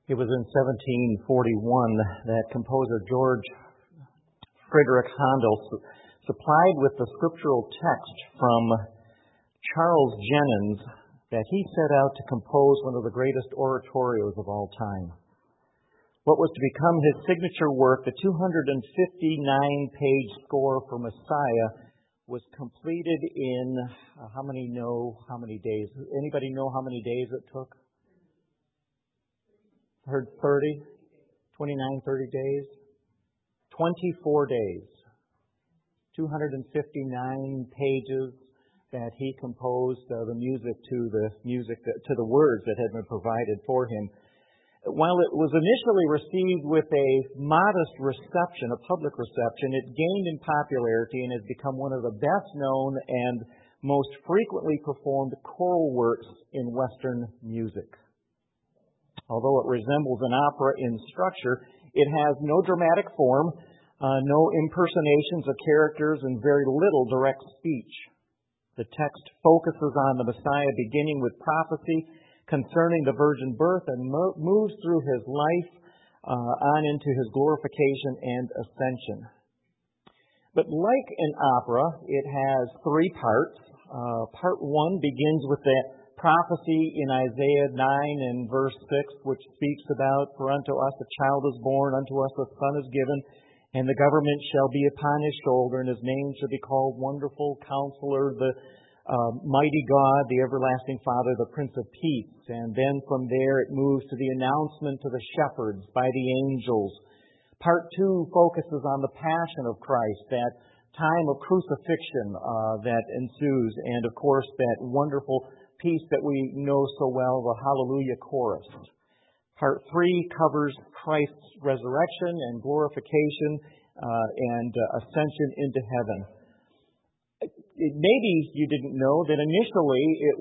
It was in 1741 that composer George Friedrich Handel supplied with the scriptural text from Charles Jennens that he set out to compose one of the greatest oratorios of all time. What was to become his signature work, the 259-page score for Messiah, was completed in, how many days? Anybody know how many days it took? Heard 30? 29, 30 days? 24 days. 259 pages that he composed the music to the words that had been provided for him. While it was initially received with a modest reception, a public reception, it gained in popularity and has become one of the best known and most frequently performed choral works in Western music. Although it resembles an opera in structure, it has no dramatic form, no impersonations of characters, and very little direct speech. The text focuses on the Messiah beginning with prophecy concerning the virgin birth and moves through his life on into his glorification and ascension. But like an opera, it has three parts. Part 1 begins with the prophecy in Isaiah 9 and verse 6, which speaks about, "For unto us a child is born, unto us a son is given, and the government shall be upon his shoulder, and his name shall be called Wonderful Counselor, the Mighty God, the Everlasting Father, the Prince of Peace." And then from there it moves to the announcement to the shepherds by the angels. Part 2 focuses on the passion of Christ, that time of crucifixion that ensues, and of course that wonderful peace that we know so well, the Hallelujah chorus. Part 3 covers Christ's resurrection and glorification and ascension into heaven. Maybe you didn't know that initially it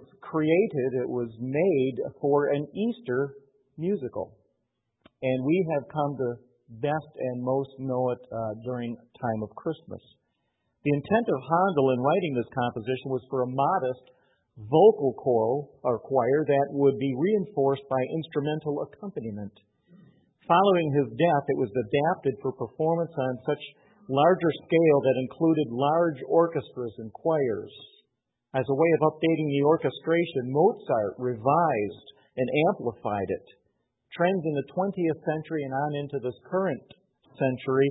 was made for an Easter musical. And we have come to best and most know it during time of Christmas. The intent of Handel in writing this composition was for a modest vocal choir that would be reinforced by instrumental accompaniment. Following his death, it was adapted for performance on such larger scale that included large orchestras and choirs. As a way of updating the orchestration, Mozart revised and amplified it. Trends in the 20th century and on into this current century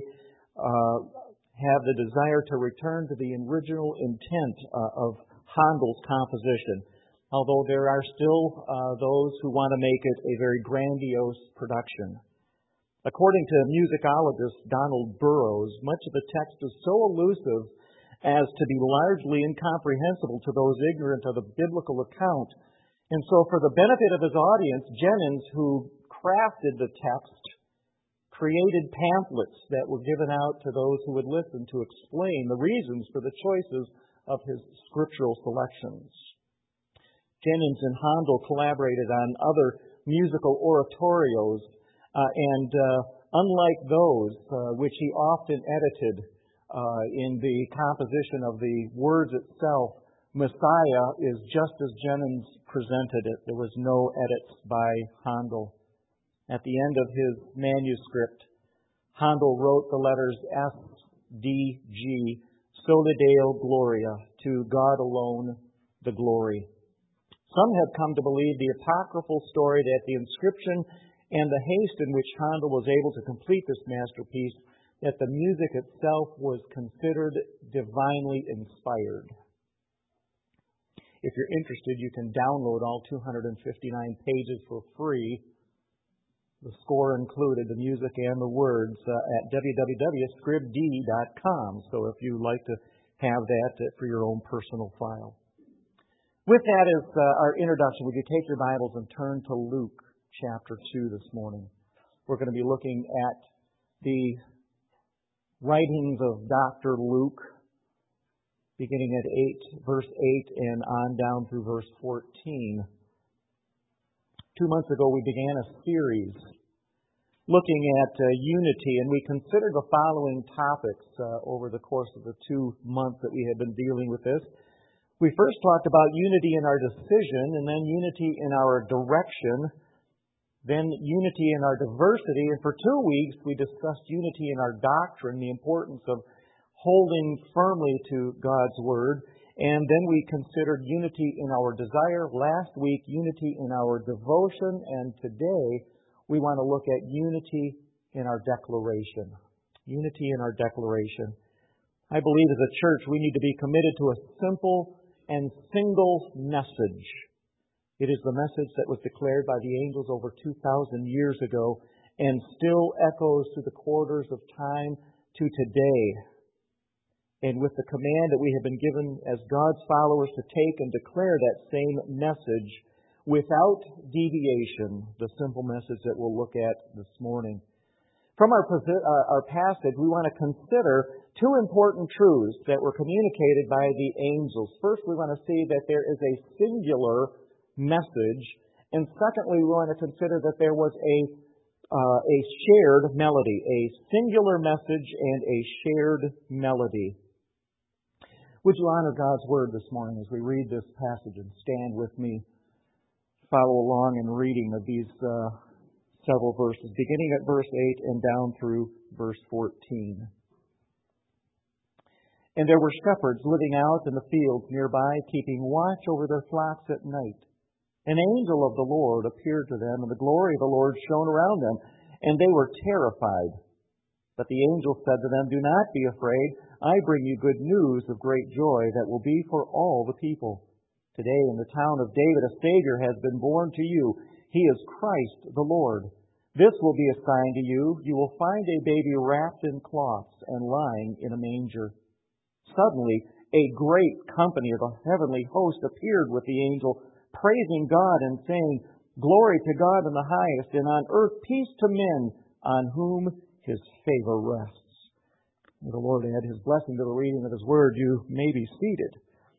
have the desire to return to the original intent of Handel's composition, although there are still those who want to make it a very grandiose production. According to musicologist Donald Burroughs, much of the text is so elusive as to be largely incomprehensible to those ignorant of the biblical account. And so for the benefit of his audience, Jennens, who crafted the text, created pamphlets that were given out to those who would listen to explain the reasons for the choices of his scriptural selections. Jennens and Handel collaborated on other musical oratorios, and unlike those which he often edited in the composition of the words itself, Messiah is just as Jennens presented it. There was no edits by Handel. At the end of his manuscript, Handel wrote the letters S.D.G. Soli Deo Gloria, to God alone the glory. Some have come to believe the apocryphal story that the inscription and the haste in which Handel was able to complete this masterpiece, that the music itself was considered divinely inspired. If you're interested, you can download all 259 pages for free, the score included, the music and the words, at www.scribd.com. So if you'd like to have that for your own personal file. With that as our introduction, would you take your Bibles and turn to Luke chapter 2 this morning? We're going to be looking at the writings of Dr. Luke, beginning at verse 8 and on down through verse 14. 2 months ago, we began a series looking at unity, and we considered the following topics over the course of the 2 months that we had been dealing with this. We first talked about unity in our decision, and then unity in our direction, then unity in our diversity, and for 2 weeks we discussed unity in our doctrine, the importance of holding firmly to God's Word, and then we considered unity in our desire. Last week, unity in our devotion, and today we want to look at unity in our declaration. Unity in our declaration. I believe as a church we need to be committed to a simple and single message. It is the message that was declared by the angels over 2,000 years ago and still echoes through the corridors of time to today. And with the command that we have been given as God's followers to take and declare that same message without deviation, the simple message that we'll look at this morning. From our passage, we want to consider two important truths that were communicated by the angels. First, we want to see that there is a singular message, and secondly, we want to consider that there was a shared melody, a singular message and a shared melody. Would you honor God's Word this morning as we read this passage and stand with me, follow along in reading of these several verses, beginning at verse 8 and down through verse 14. And there were shepherds living out in the fields nearby, keeping watch over their flocks at night. An angel of the Lord appeared to them, and the glory of the Lord shone around them, and they were terrified. But the angel said to them, "Do not be afraid. I bring you good news of great joy that will be for all the people. Today in the town of David a Savior has been born to you. He is Christ the Lord. This will be a sign to you. You will find a baby wrapped in cloths and lying in a manger." Suddenly a great company of the heavenly host appeared with the angel, praising God and saying, "Glory to God in the highest, and on earth peace to men on whom His favor rests." May the Lord add His blessing to the reading of His Word. You may be seated.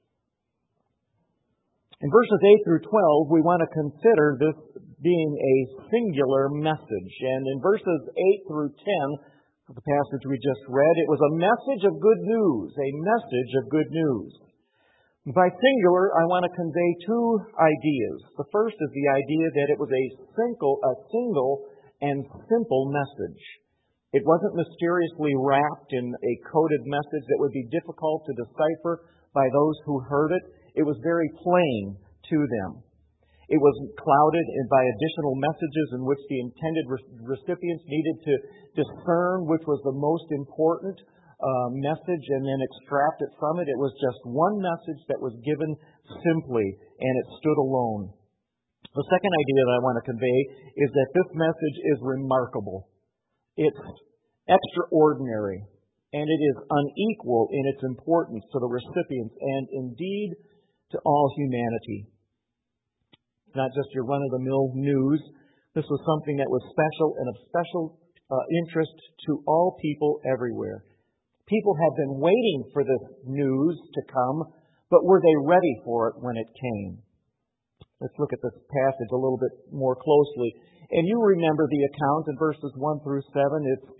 In verses 8 through 12, we want to consider this being a singular message. And in verses 8 through 10, of the passage we just read, it was a message of good news, a message of good news. By singular, I want to convey two ideas. The first is the idea that it was a single and simple message. It wasn't mysteriously wrapped in a coded message that would be difficult to decipher by those who heard it. It was very plain to them. It was clouded by additional messages in which the intended recipients needed to discern which was the most important message and then extract it from it. It was just one message that was given simply, and it stood alone. The second idea that I want to convey is that this message is remarkable. It's extraordinary, and it is unequal in its importance to the recipients and indeed to all humanity. It's not just your run-of-the-mill news. This was something that was special and of special interest to all people everywhere. People had been waiting for this news to come, but were they ready for it when it came? Let's look at this passage a little bit more closely. And you remember the account in verses 1 through 7.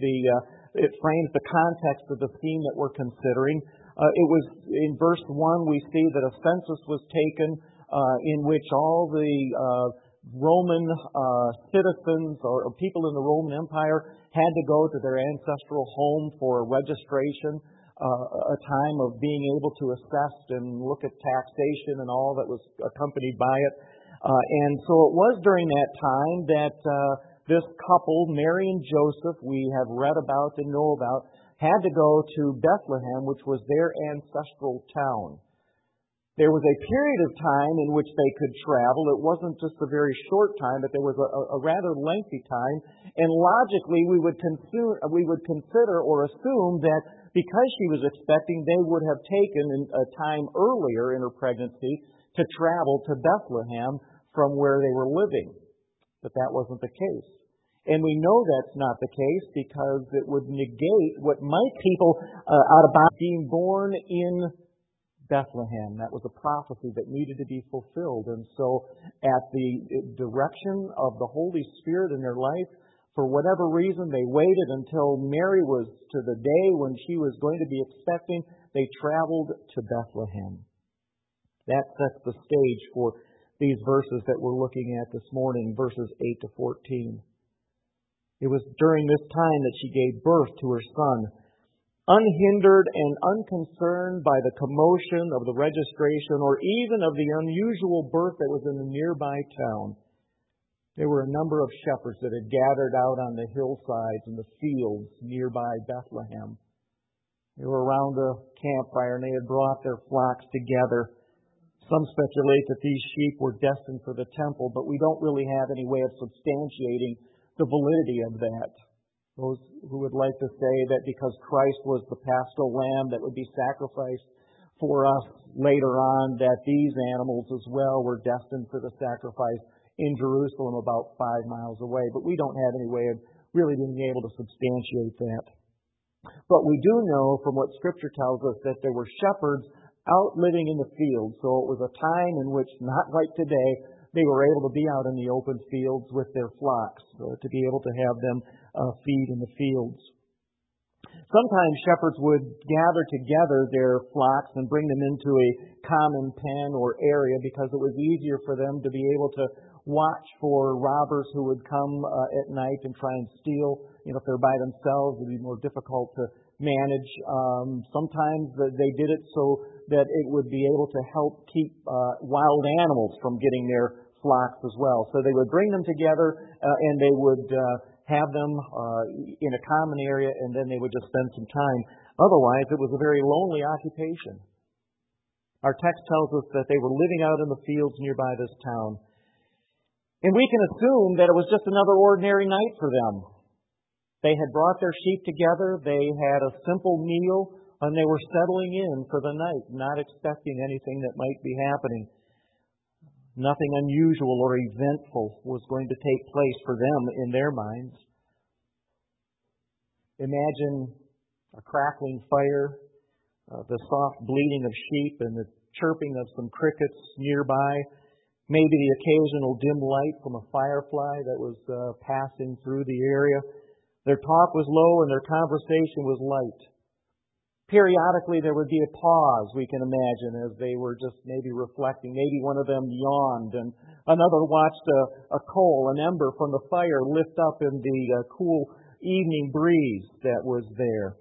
It frames the context of the theme that we're considering. It was in verse 1 we see that a census was taken in which all the Roman citizens or people in the Roman Empire had to go to their ancestral home for registration, a time of being able to assess and look at taxation and all that was accompanied by it. And so it was during that time that this couple, Mary and Joseph, we have read about and know about, had to go to Bethlehem, which was their ancestral town. There was a period of time in which they could travel. It wasn't just a very short time, but there was a rather lengthy time. And logically, we would consider or assume that because she was expecting, they would have taken a time earlier in her pregnancy to travel to Bethlehem from where they were living. But that wasn't the case. And we know that's not the case because it would negate what might people out about being born in Bethlehem. That was a prophecy that needed to be fulfilled. And so at the direction of the Holy Spirit in their life, for whatever reason, they waited until Mary was to the day when she was going to be expecting. They traveled to Bethlehem. That sets the stage for these verses that we're looking at this morning, verses 8 to 14. It was during this time that she gave birth to her son, unhindered and unconcerned by the commotion of the registration or even of the unusual birth that was in the nearby town. There were a number of shepherds that had gathered out on the hillsides and the fields nearby Bethlehem. They were around a campfire and they had brought their flocks together. Some speculate that these sheep were destined for the temple, but we don't really have any way of substantiating the validity of that. Those who would like to say that because Christ was the paschal lamb that would be sacrificed for us later on, that these animals as well were destined for the sacrifice in Jerusalem about 5 miles away. But we don't have any way of really being able to substantiate that. But we do know from what Scripture tells us that there were shepherds out living in the fields. So it was a time in which, not like today, they were able to be out in the open fields with their flocks, to be able to have them feed in the fields. Sometimes shepherds would gather together their flocks and bring them into a common pen or area because it was easier for them to be able to watch for robbers who would come at night and try and steal. If they're by themselves, it would be more difficult to manage. Sometimes they did it so that it would be able to help keep wild animals from getting their flocks as well. So they would bring them together and they would have them in a common area, and then they would just spend some time. Otherwise, it was a very lonely occupation. Our text tells us that they were living out in the fields nearby this town. And we can assume that it was just another ordinary night for them. They had brought their sheep together, they had a simple meal, and they were settling in for the night, not expecting anything that might be happening. Nothing unusual or eventful was going to take place for them in their minds. Imagine a crackling fire, the soft bleating of sheep and the chirping of some crickets nearby, maybe the occasional dim light from a firefly that was passing through the area. Their talk was low and their conversation was light. Periodically, there would be a pause, we can imagine, as they were just maybe reflecting. Maybe one of them yawned, and another watched a coal, an ember from the fire lift up in the cool evening breeze that was there.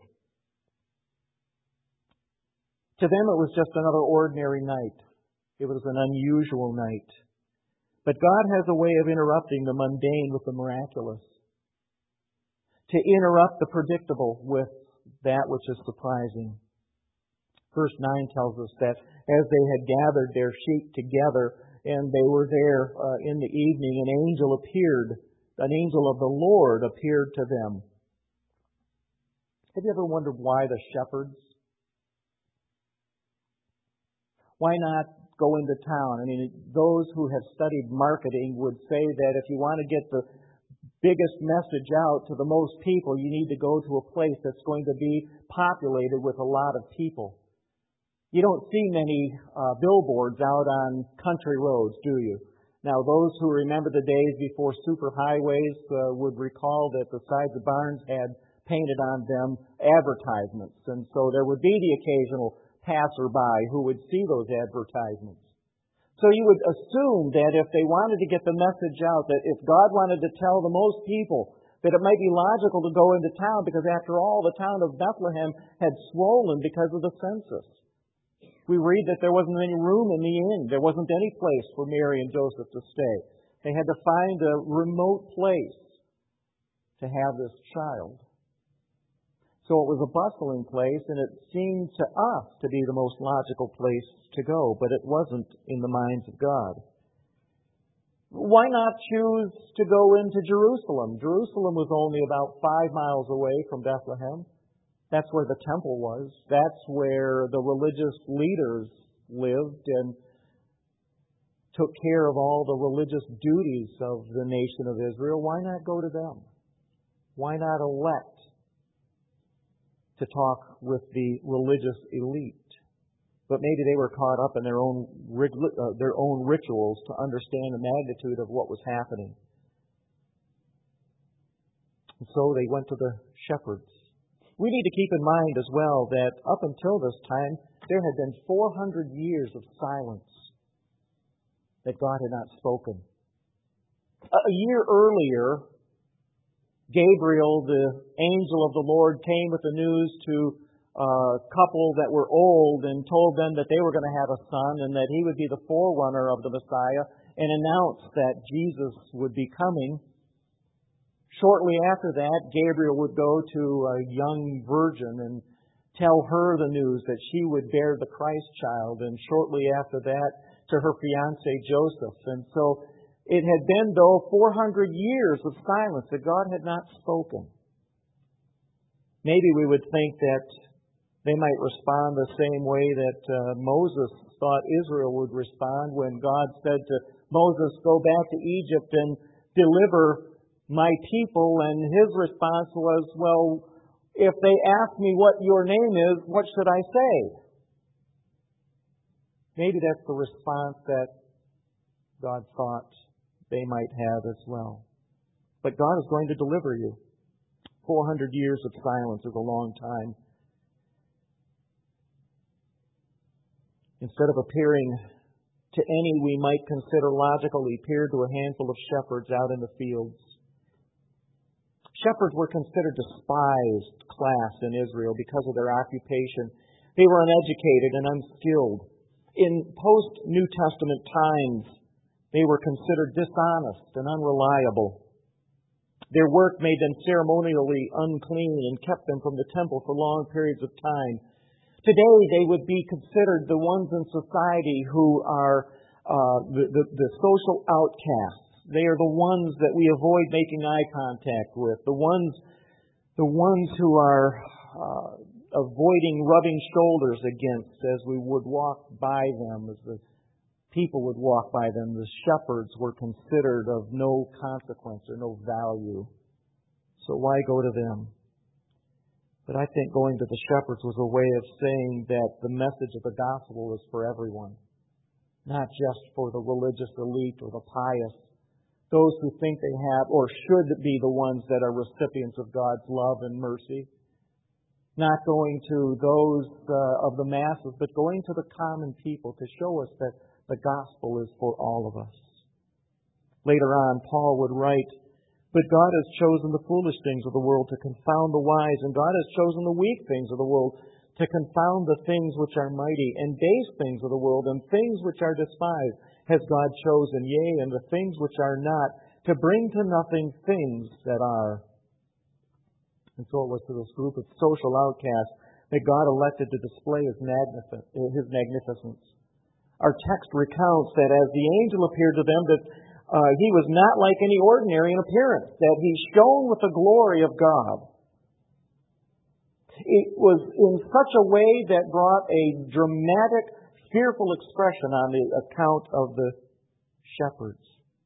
To them, it was just another ordinary night. It was an unusual night. But God has a way of interrupting the mundane with the miraculous, to interrupt the predictable with that which is surprising. Verse 9 tells us that as they had gathered their sheep together and they were there in the evening, an angel of the Lord appeared to them. Have you ever wondered why the shepherds? Why not go into town? I mean, those who have studied marketing would say that if you want to get the biggest message out to the most people, you need to go to a place that's going to be populated with a lot of people. You don't see many billboards out on country roads, do you? Now, those who remember the days before superhighways would recall that the sides of barns had painted on them advertisements, and so there would be the occasional passerby who would see those advertisements. So you would assume that if they wanted to get the message out, that if God wanted to tell the most people, that it might be logical to go into town, because after all, the town of Bethlehem had swollen because of the census. We read that there wasn't any room in the inn. There wasn't any place for Mary and Joseph to stay. They had to find a remote place to have this child. So it was a bustling place, and it seemed to us to be the most logical place to go, but it wasn't in the minds of God. Why not choose to go into Jerusalem? Jerusalem was only about 5 miles away from Bethlehem. That's where the temple was. That's where the religious leaders lived and took care of all the religious duties of the nation of Israel. Why not go to them? Why not elect to talk with the religious elite? But maybe they were caught up in their own rituals to understand the magnitude of what was happening. And so they went to the shepherds. We need to keep in mind as well that up until this time, there had been 400 years of silence. that God had not spoken. A year earlier, Gabriel, the angel of the Lord, came with the news to a couple that were old and told them that they were going to have a son and that he would be the forerunner of the Messiah, and announced that Jesus would be coming. Shortly after that, Gabriel would go to a young virgin and tell her the news that she would bear the Christ child, and shortly after that to her fiancé Joseph. And so it had been, though, 400 years of silence that God had not spoken. Maybe we would think that they might respond the same way that Moses thought Israel would respond when God said to Moses, "Go back to Egypt and deliver my people." And his response was, "Well, if they ask me what your name is, what should I say?" Maybe that's the response that God thought they might have as well. But God is going to deliver you. 400 years of silence is a long time. Instead of appearing to any we might consider logical, he appeared to a handful of shepherds out in the fields. Shepherds were considered a despised class in Israel because of their occupation. They were uneducated and unskilled. In post-New Testament times, they were considered dishonest and unreliable. Their work made them ceremonially unclean and kept them from the temple for long periods of time. Today, they would be considered the ones in society who are the social outcasts. They are the ones that we avoid making eye contact with, the ones who are avoiding rubbing shoulders against as we would walk by them, as the people would walk by them. The shepherds were considered of no consequence or no value. So why go to them? But I think going to the shepherds was a way of saying that the message of the gospel is for everyone, not just for the religious elite or the pious, those who think they have or should be the ones that are recipients of God's love and mercy. Not going to those of the masses, but going to the common people to show us that the gospel is for all of us. Later on, Paul would write, "But God has chosen the foolish things of the world to confound the wise, and God has chosen the weak things of the world to confound the things which are mighty, and base things of the world, and things which are despised has God chosen, yea, and the things which are not, to bring to nothing things that are." And so it was to this group of social outcasts that God elected to display His magnificence. Our text recounts that as the angel appeared to them, that he was not like any ordinary in appearance, that he shone with the glory of God. It was in such a way that brought a dramatic, fearful expression on the account of the shepherds.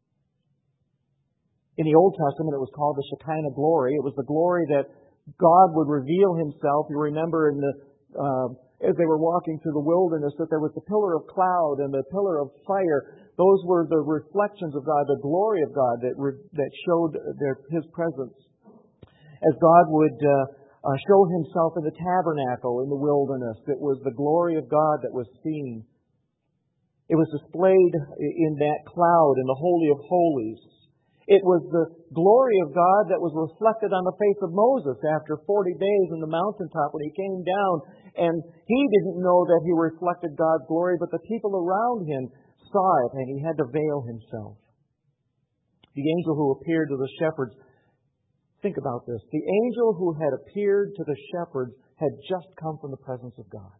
In the Old Testament, it was called the Shekinah glory. It was the glory that God would reveal Himself. You remember as they were walking through the wilderness, that there was the pillar of cloud and the pillar of fire. Those were the reflections of God, the glory of God that showed His presence. As God would show Himself in the tabernacle in the wilderness, it was the glory of God that was seen. It was displayed in that cloud in the Holy of Holies. It was the glory of God that was reflected on the face of Moses after 40 days in the mountaintop when he came down. And he didn't know that he reflected God's glory, but the people around him saw it, and he had to veil himself. The angel who appeared to the shepherds, think about this. The angel who had appeared to the shepherds had just come from the presence of God.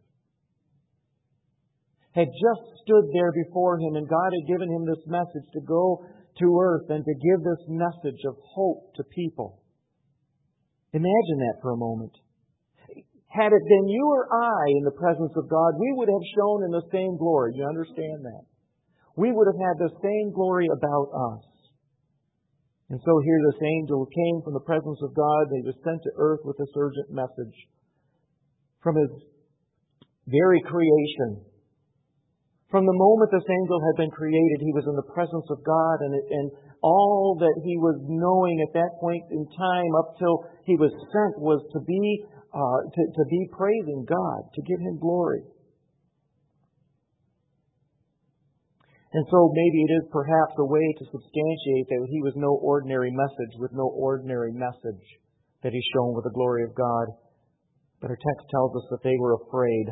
Had just stood there before him, and God had given him this message to go to earth and to give this message of hope to people. Imagine that for a moment. Had it been you or I in the presence of God, we would have shone in the same glory. Do you understand that? We would have had the same glory about us. And so here this angel came from the presence of God. He was sent to earth with this urgent message. From His very creation, from the moment this angel had been created, he was in the presence of God, and all that he was knowing at that point in time, up till he was sent, was to be praising God, to give Him glory. And so maybe it is perhaps a way to substantiate that he was no ordinary message with no ordinary message that he's shown with the glory of God. But our text tells us that they were afraid.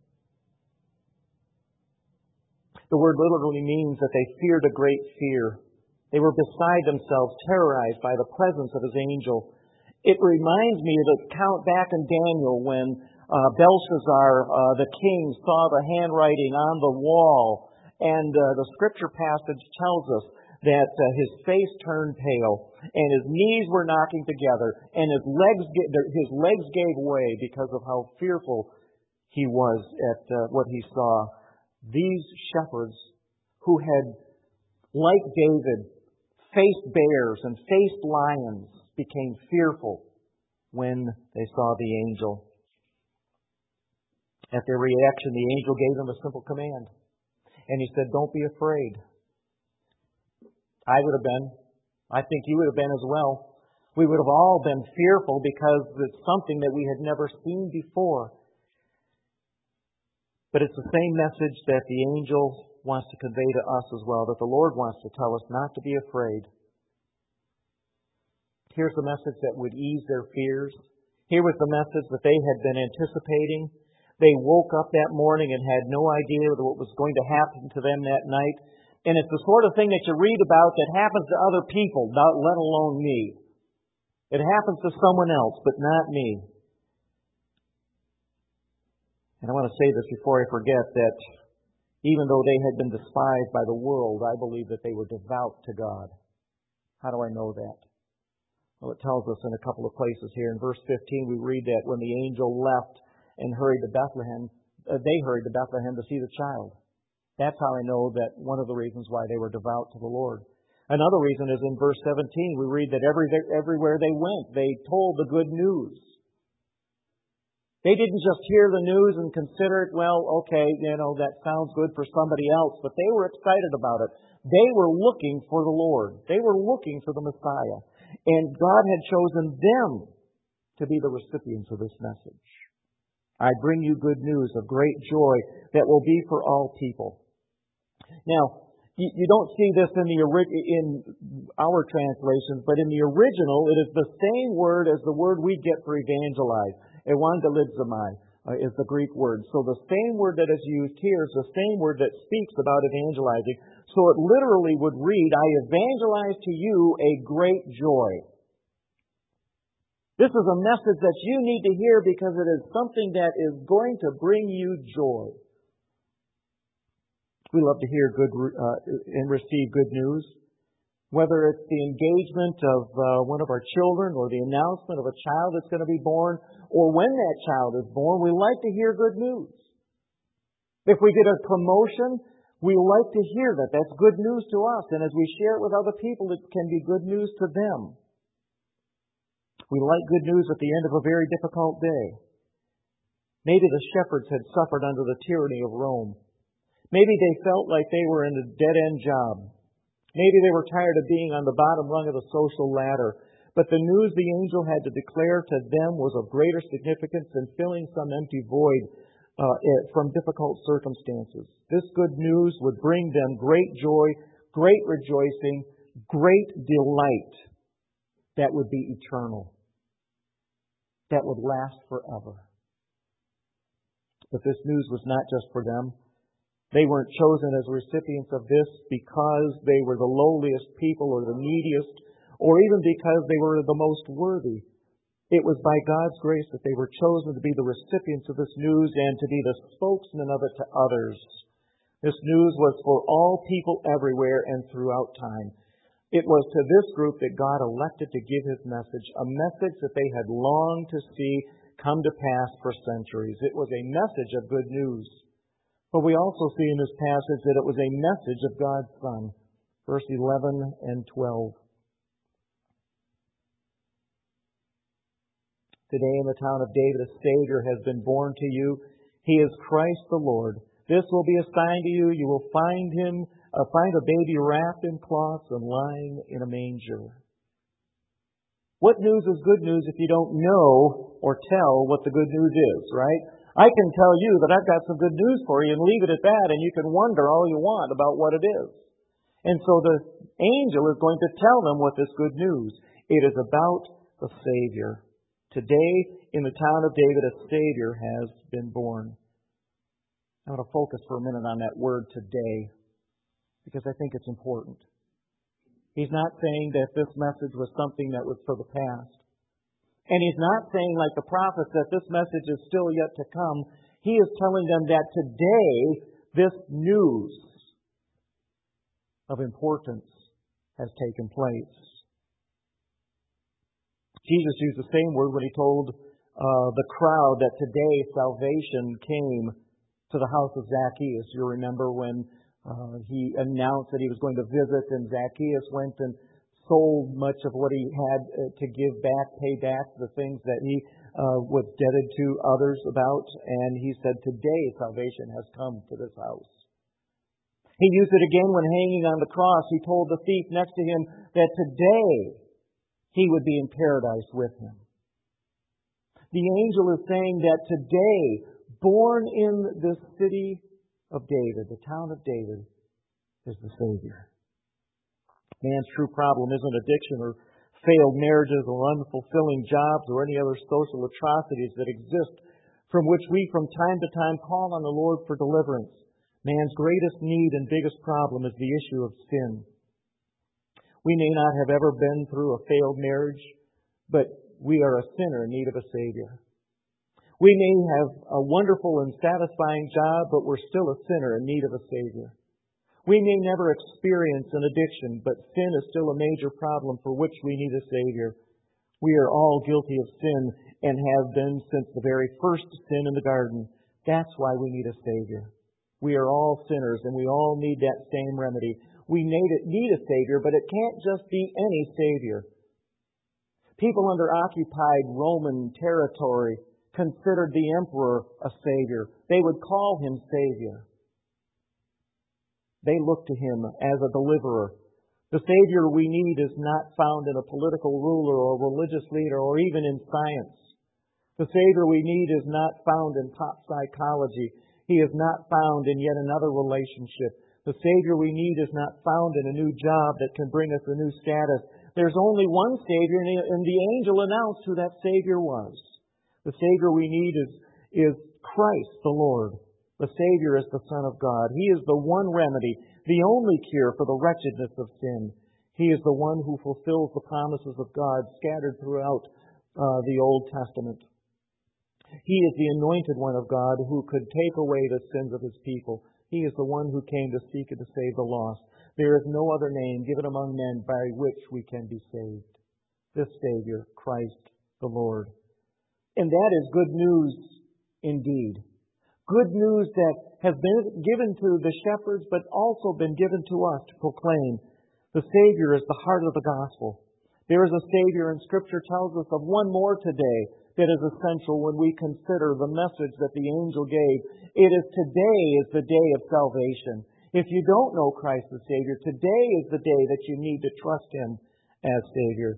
The word literally means that they feared a great fear. They were beside themselves, terrorized by the presence of his angel. It reminds me of the account back in Daniel when Belshazzar, the king, saw the handwriting on the wall. And the scripture passage tells us that his face turned pale and his knees were knocking together and his legs gave way because of how fearful he was at what he saw. These shepherds who had, like David, faced bears and faced lions became fearful when they saw the angel. At their reaction, the angel gave them a simple command. And he said, "Don't be afraid." I would have been. I think you would have been as well. We would have all been fearful because it's something that we had never seen before. But it's the same message that the angel wants to convey to us as well, that the Lord wants to tell us not to be afraid. Here's the message that would ease their fears. Here was the message that they had been anticipating. They woke up that morning and had no idea what was going to happen to them that night. And it's the sort of thing that you read about that happens to other people, not let alone me. It happens to someone else, but not me. And I want to say this before I forget, that even though they had been despised by the world, I believe that they were devout to God. How do I know that? Well, it tells us in a couple of places here. In verse 15, we read that when the angel left and hurried to Bethlehem, they hurried to Bethlehem to see the child. That's how I know that one of the reasons why they were devout to the Lord. Another reason is in verse 17, we read that everywhere they went, they told the good news. They didn't just hear the news and consider it, well, okay, that sounds good for somebody else, but they were excited about it. They were looking for the Lord. They were looking for the Messiah. And God had chosen them to be the recipients of this message. I bring you good news of great joy that will be for all people. Now, you don't see this in our translations, but in the original, it is the same word as the word we get for evangelize. Evangelizomai is the Greek word. So the same word that is used here is the same word that speaks about evangelizing. So it literally would read, I evangelize to you a great joy. This is a message that you need to hear because it is something that is going to bring you joy. We love to hear good and receive good news. Whether it's the engagement of one of our children or the announcement of a child that's going to be born, or when that child is born, we like to hear good news. If we get a promotion, we like to hear that. That's good news to us. And as we share it with other people, it can be good news to them. We like good news at the end of a very difficult day. Maybe the shepherds had suffered under the tyranny of Rome. Maybe they felt like they were in a dead-end job. Maybe they were tired of being on the bottom rung of the social ladder. But the news the angel had to declare to them was of greater significance than filling some empty void from difficult circumstances. This good news would bring them great joy, great rejoicing, great delight that would be eternal, that would last forever. But this news was not just for them. They weren't chosen as recipients of this because they were the lowliest people or the neediest, or even because they were the most worthy. It was by God's grace that they were chosen to be the recipients of this news and to be the spokesmen of it to others. This news was for all people everywhere and throughout time. It was to this group that God elected to give His message, a message that they had longed to see come to pass for centuries. It was a message of good news. But we also see in this passage that it was a message of God's Son. Verse 11 and 12. Today in the town of David, a Savior has been born to you. He is Christ the Lord. This will be a sign to you. You will find a baby wrapped in cloths and lying in a manger. What news is good news if you don't know or tell what the good news is, right? I can tell you that I've got some good news for you and leave it at that, and you can wonder all you want about what it is. And so the angel is going to tell them what this good news. It is about the Savior. Today, in the town of David, a Savior has been born. I want to focus for a minute on that word today, because I think it's important. He's not saying that this message was something that was for the past. And He's not saying, like the prophets, that this message is still yet to come. He is telling them that today, this news of importance has taken place. Jesus used the same word when He told the crowd that today salvation came to the house of Zacchaeus. You remember when He announced that He was going to visit, and Zacchaeus went and sold much of what he had to give back, pay back the things that he was indebted to others about. And he said, today salvation has come to this house. He used it again when hanging on the cross. He told the thief next to him that today he would be in paradise with him. The angel is saying that today, born in this city of David, the town of David, is the Savior. Man's true problem isn't addiction or failed marriages or unfulfilling jobs or any other social atrocities that exist from which we from time to time call on the Lord for deliverance. Man's greatest need and biggest problem is the issue of sin. We may not have ever been through a failed marriage, but we are a sinner in need of a Savior. We may have a wonderful and satisfying job, but we're still a sinner in need of a Savior. We may never experience an addiction, but sin is still a major problem for which we need a Savior. We are all guilty of sin and have been since the very first sin in the garden. That's why we need a Savior. We are all sinners, and we all need that same remedy. We need a Savior, but it can't just be any Savior. People under occupied Roman territory considered the emperor a Savior. They would call him Savior. They look to Him as a deliverer. The Savior we need is not found in a political ruler or religious leader or even in science. The Savior we need is not found in pop psychology. He is not found in yet another relationship. The Savior we need is not found in a new job that can bring us a new status. There's only one Savior, and the angel announced who that Savior was. The Savior we need is Christ the Lord. The Savior is the Son of God. He is the one remedy, the only cure for the wretchedness of sin. He is the one who fulfills the promises of God scattered throughout the Old Testament. He is the anointed one of God who could take away the sins of His people. He is the one who came to seek and to save the lost. There is no other name given among men by which we can be saved. This Savior, Christ the Lord. And that is good news indeed. Good news that has been given to the shepherds, but also been given to us to proclaim. The Savior is the heart of the gospel. There is a Savior, and Scripture tells us of one more today that is essential when we consider the message that the angel gave. It is today is the day of salvation. If you don't know Christ the Savior, today is the day that you need to trust Him as Savior.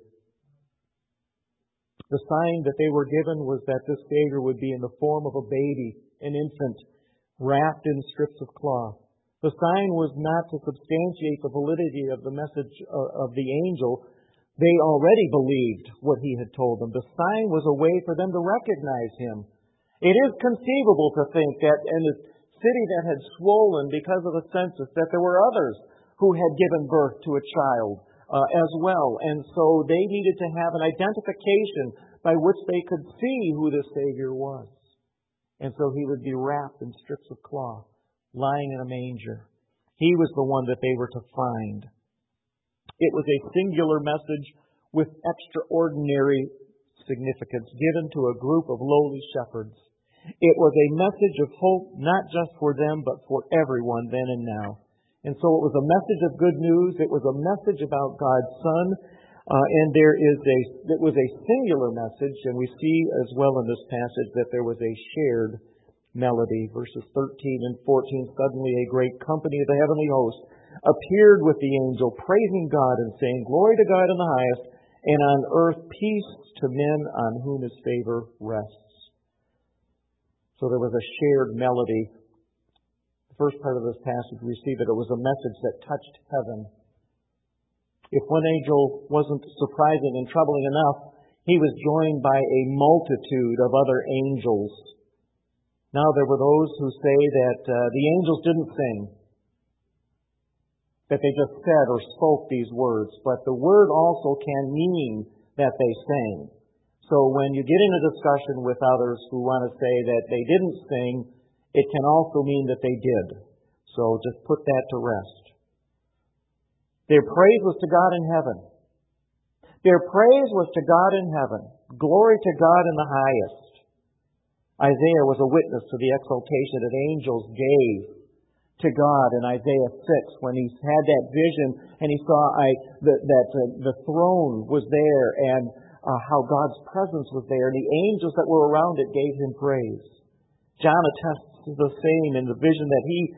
The sign that they were given was that this Savior would be in the form of a baby, an infant, wrapped in strips of cloth. The sign was not to substantiate the validity of the message of the angel. They already believed what he had told them. The sign was a way for them to recognize him. It is conceivable to think that in a city that had swollen because of the census, that there were others who had given birth to a child as well. And so they needed to have an identification by which they could see who the Savior was. And so he would be wrapped in strips of cloth, lying in a manger. He was the one that they were to find. It was a singular message with extraordinary significance given to a group of lowly shepherds. It was a message of hope not just for them, but for everyone then and now. And so it was a message of good news. It was a message about God's Son. And it was a singular message, and we see as well in this passage that there was a shared melody. Verses 13 and 14, suddenly a great company of the heavenly host appeared with the angel, praising God and saying, Glory to God in the highest, and on earth peace to men on whom His favor rests. So there was a shared melody. The first part of this passage we see that it was a message that touched heaven. If one angel wasn't surprising and troubling enough, he was joined by a multitude of other angels. Now there were those who say that the angels didn't sing, that they just said or spoke these words, but the word also can mean that they sang. So when you get in a discussion with others who want to say that they didn't sing, it can also mean that they did. So just put that to rest. Their praise was to God in heaven. Their praise was to God in heaven. Glory to God in the highest. Isaiah was a witness to the exaltation that angels gave to God in Isaiah 6 when he had that vision and he saw that the throne was there and how God's presence was there, and the angels that were around it gave him praise. John attests to the same in the vision that he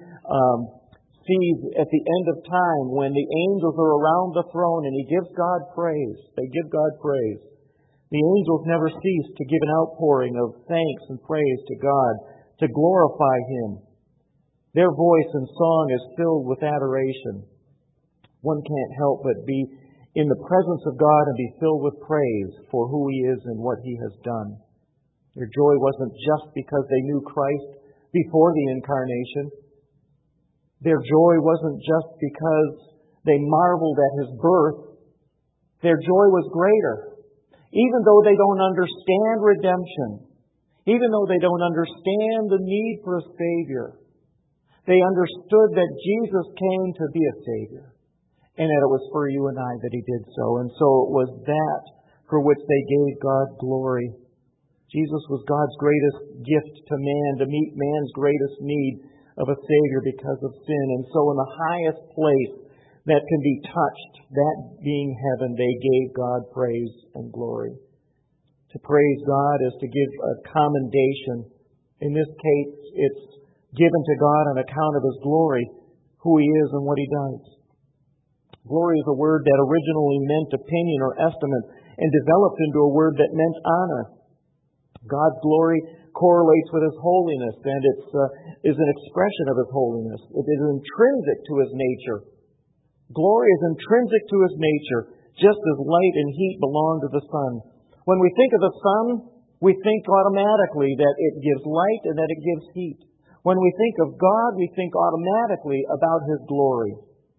sees at the end of time when the angels are around the throne and he gives God praise. They give God praise. The angels never cease to give an outpouring of thanks and praise to God, to glorify Him. Their voice and song is filled with adoration. One can't help but be in the presence of God and be filled with praise for who He is and what He has done. Their joy wasn't just because they knew Christ before the incarnation. Their joy wasn't just because they marveled at His birth. Their joy was greater. Even though they don't understand redemption, even though they don't understand the need for a Savior, they understood that Jesus came to be a Savior, and that it was for you and I that He did so. And so it was that for which they gave God glory. Jesus was God's greatest gift to man, to meet man's greatest need of a Savior because of sin. And so in the highest place that can be touched, that being heaven, they gave God praise and glory. To praise God is to give a commendation. In this case, it's given to God on account of His glory, who He is and what He does. Glory is a word that originally meant opinion or estimate and developed into a word that meant honor. God's glory correlates with His holiness, and it is an expression of His holiness. It is intrinsic to His nature. Glory is intrinsic to His nature, just as light and heat belong to the sun. When we think of the sun, we think automatically that it gives light and that it gives heat. When we think of God, we think automatically about His glory.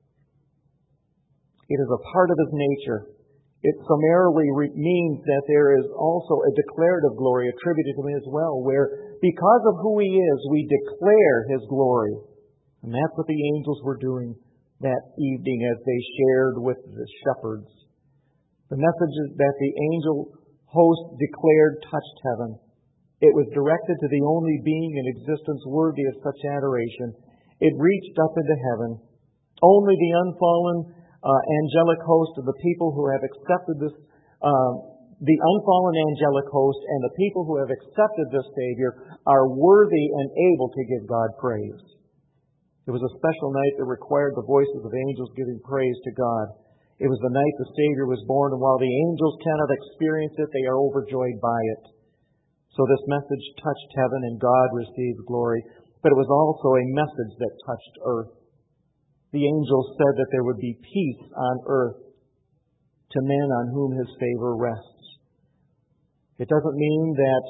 It is a part of His nature. It summarily means that there is also a declarative glory attributed to Him as well, where because of who He is, we declare His glory. And that's what the angels were doing that evening as they shared with the shepherds. The message that the angel host declared touched heaven. It was directed to the only being in existence worthy of such adoration. It reached up into heaven. Only the unfallen angelic host of the people who have accepted this, the unfallen angelic host and the people who have accepted this Savior are worthy and able to give God praise. It was a special night that required the voices of angels giving praise to God. It was the night the Savior was born, and while the angels cannot experience it, they are overjoyed by it. So this message touched heaven and God received glory, but it was also a message that touched earth. The angels said that there would be peace on earth to men on whom His favor rests. It doesn't mean that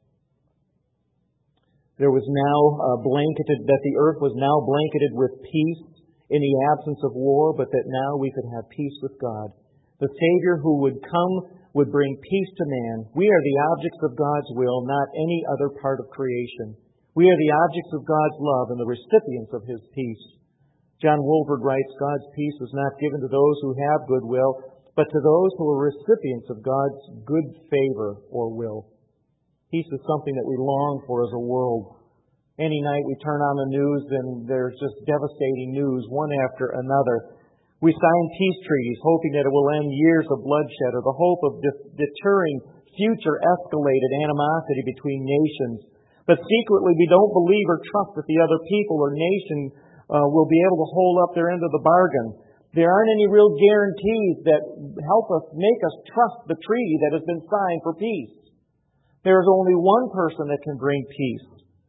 there was now that the earth was now blanketed with peace in the absence of war, but that now we could have peace with God. The Savior who would come would bring peace to man. We are the objects of God's will, not any other part of creation. We are the objects of God's love and the recipients of His peace. John Wolford writes, God's peace was not given to those who have goodwill, but to those who are recipients of God's good favor or will. Peace is something that we long for as a world. Any night we turn on the news and there's just devastating news, one after another. We sign peace treaties hoping that it will end years of bloodshed or the hope of deterring future escalated animosity between nations. But secretly we don't believe or trust that the other people or nation will be able to hold up their end of the bargain. There aren't any real guarantees that help us, make us trust the treaty that has been signed for peace. There is only one person that can bring peace,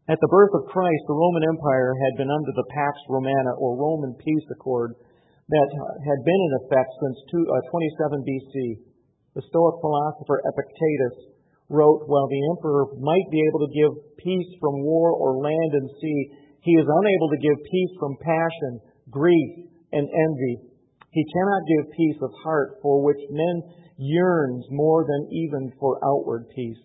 At the birth of Christ, the Roman Empire had been under the Pax Romana, or Roman peace accord, that had been in effect since 27 BC. The Stoic philosopher Epictetus wrote, while the emperor might be able to give peace from war or land and sea, he is unable to give peace from passion, grief, and envy. He cannot give peace of heart, for which men yearns more than even for outward peace.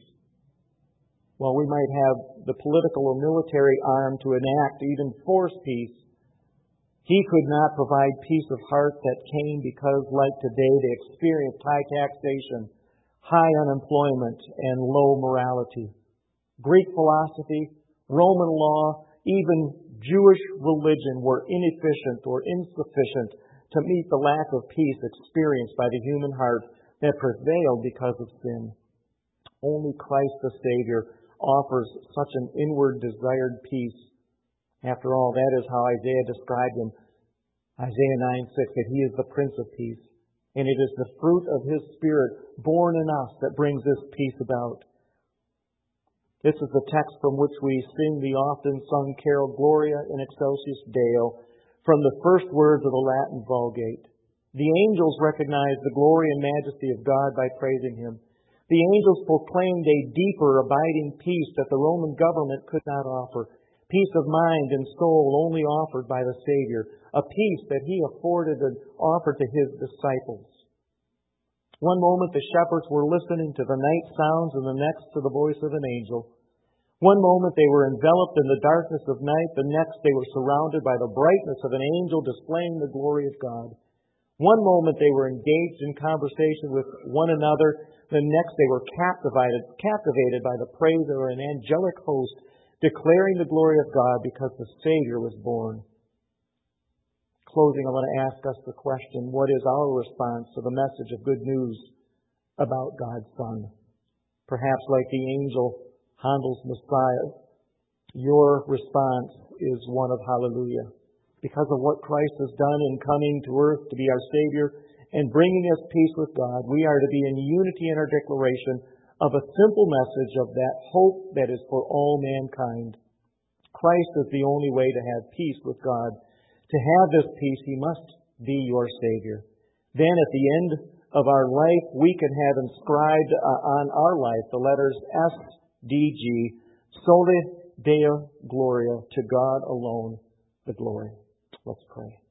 While we might have the political or military arm to enact, even force peace, he could not provide peace of heart that came because, like today, they experienced high taxation, high unemployment, and low morality. Greek philosophy, Roman law, even Jewish religion were inefficient or insufficient to meet the lack of peace experienced by the human heart that prevailed because of sin. Only Christ the Savior offers such an inward desired peace. After all, that is how Isaiah described him. Isaiah 9:6, that he is the Prince of Peace. And it is the fruit of his Spirit born in us that brings this peace about. This is the text from which we sing the often sung carol Gloria in Excelsis Deo, from the first words of the Latin Vulgate. The angels recognized the glory and majesty of God by praising him. The angels proclaimed a deeper, abiding peace that the Roman government could not offer. Peace of mind and soul only offered by the Savior. A peace that he afforded and offered to his disciples. One moment the shepherds were listening to the night sounds, and the next to the voice of an angel. One moment they were enveloped in the darkness of night, the next they were surrounded by the brightness of an angel displaying the glory of God. One moment they were engaged in conversation with one another, the next they were captivated by the praise of an angelic host, declaring the glory of God because the Savior was born. Closing, I want to ask us the question, what is our response to the message of good news about God's Son? Perhaps like the angel, Handel's Messiah, your response is one of hallelujah. Because of what Christ has done in coming to earth to be our Savior and bringing us peace with God, we are to be in unity in our declaration of a simple message of that hope that is for all mankind. Christ is the only way to have peace with God. To have this peace, he must be your Savior. Then at the end of our life, we can have inscribed on our life the letters SDG, Soli Deo Gloria, to God alone the glory. Let's pray.